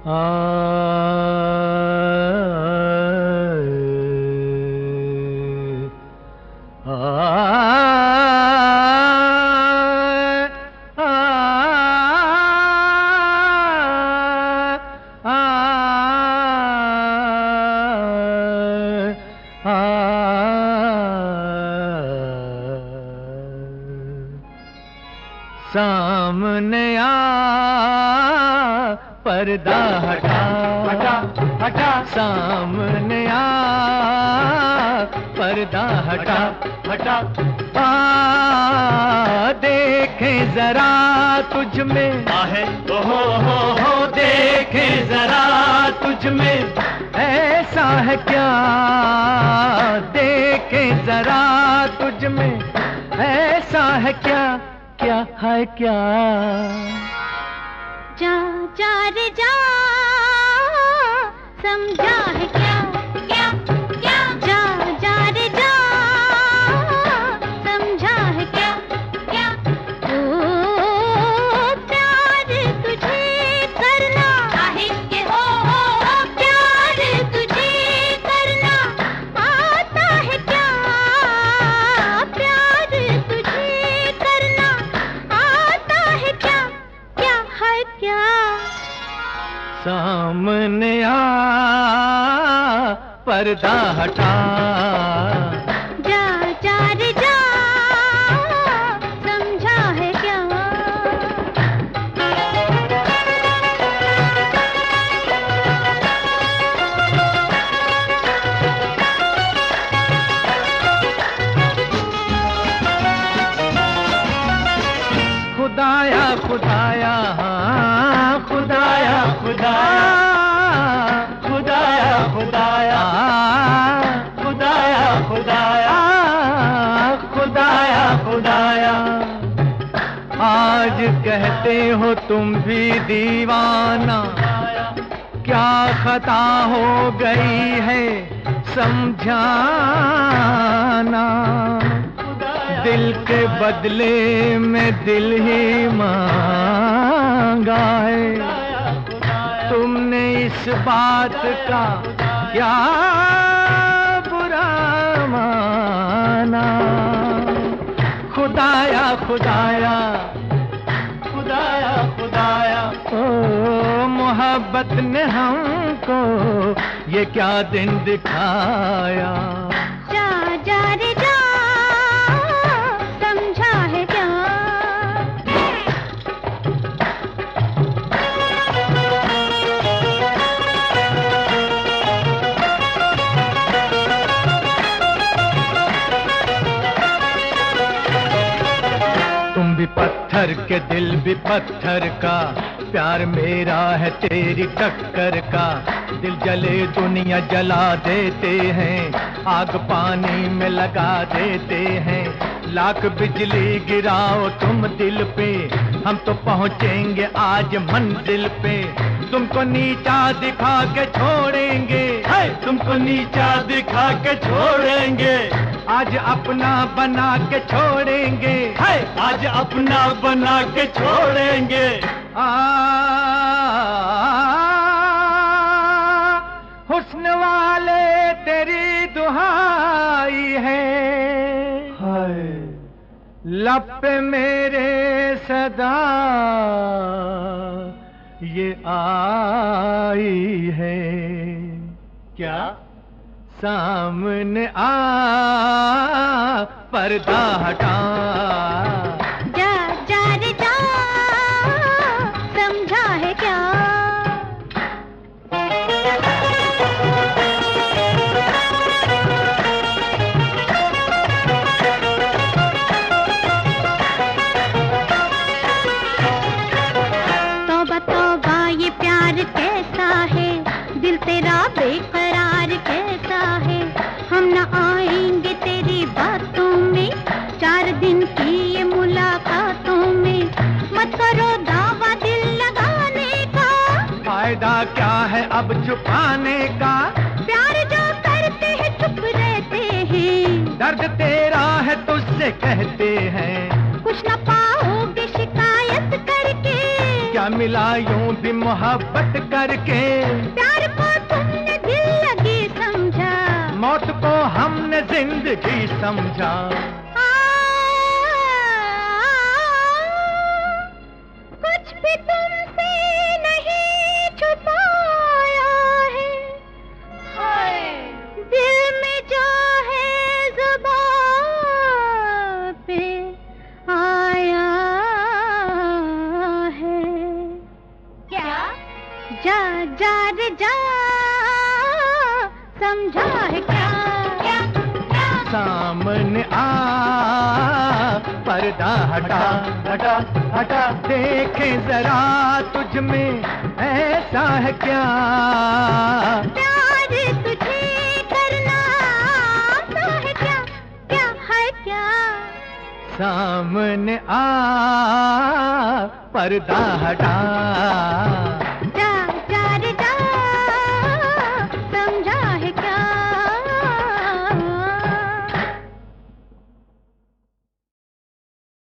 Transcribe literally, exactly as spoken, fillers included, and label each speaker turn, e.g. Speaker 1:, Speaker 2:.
Speaker 1: सामने आ पर्दा हटा हटा हटा, सामने आ पर्दा हटा हटा, आ देखें जरा तुझ में आहे हो हो हो, देखें जरा तुझ में ऐसा है क्या, देखें जरा तुझ में ऐसा है क्या, क्या है क्या।
Speaker 2: जा जा रे जा समझा है क्या क्या क्या, जा जा रे जा समझा है क्या क्या। ओ प्यार तुझे करना आहे के हो हो हो, प्यार तुझे करना आता है क्या, प्यार तुझे करना आता है क्या, क्या है क्या।
Speaker 1: सामने आ पर्दा हटा,
Speaker 2: जा जा रे जा समझा है क्या।
Speaker 1: खुदाया खुदाया हाँ खुदाया खुदाया खुदाया खुदाया खुदाया खुदाया खुदाया खुदाया। आज कहते हो तुम भी दीवाना, क्या खता हो गई है समझाना। दिल के बदले में दिल ही मांगा है, तुमने इस बात का क्या बुरा माना। खुदाया खुदाया खुदाया खुदाया, ओ मोहब्बत ने हमको ये क्या दिन दिखाया।
Speaker 2: जा जा रे जा समझा है क्या।
Speaker 1: तुम भी पत्थर के दिल भी पत्थर का, प्यार मेरा है तेरी टक्कर का। दिल जले दुनिया जला देते हैं, आग पानी में लगा देते हैं। लाख बिजली गिराओ तुम दिल पे, हम तो पहुँचेंगे आज मंजिल पे। तुमको नीचा दिखा के छोड़ेंगे, तुमको नीचा दिखा के छोड़ेंगे। आज अपना बना के छोड़ेंगे, आज अपना बना के छोड़ेंगे। आ हुस्न वाले तेरी दुहाई है, लब पे मेरे सदा ये आई है। क्या सामने आ पर्दा हटा,
Speaker 2: जा जा रे जा समझा है क्या। तौबा तौबा ये प्यार कैसा है, दिल तेरा बेकरार कैसा है। हम न आएंगे तेरी बातों में, चार दिन की ये मुलाकातों में। मत करो दावा दिल लगाने का,
Speaker 1: फायदा क्या है अब छुपाने का।
Speaker 2: प्यार जो करते हैं चुप रहते हैं,
Speaker 1: दर्द तेरा है तुझसे कहते हैं।
Speaker 2: कुछ न पाओगे शिकायत करके,
Speaker 1: क्या मिला यूं भी मोहब्बत करके,
Speaker 2: प्यार को तुमने दिल लगी समझा,
Speaker 1: मौत को हमने जिंदगी समझा।
Speaker 2: आ, कुछ भी तुमसे नहीं छुपाया है, दिल में जो है ज़ुबान पे आया है। क्या? जा जा रे जा, समझा है क्या? क्या? क्या?
Speaker 1: सामने आ, पर्दा हटा हटा हटा, देखे जरा तुझ में ऐसा है क्या।
Speaker 2: प्यार तुझे करना तो है क्या, क्या है क्या?
Speaker 1: सामने आ, पर्दा हटा।